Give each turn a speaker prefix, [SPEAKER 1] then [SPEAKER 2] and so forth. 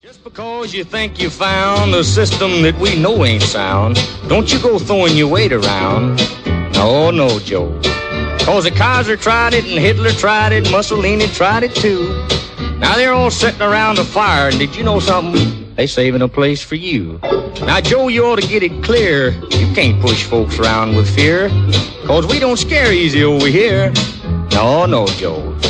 [SPEAKER 1] Just because you think you found a system that we know ain't sound, don't you go throwing your weight around. No, no, Joe. Cause the Kaiser tried it, and Hitler tried it, and Mussolini tried it too. Now they're all sitting around the fire, and did you know something? They saving a place for you. Now, Joe, you ought to get it clear. You can't push folks around with fear, cause we don't scare easy over here. No, no, Joe.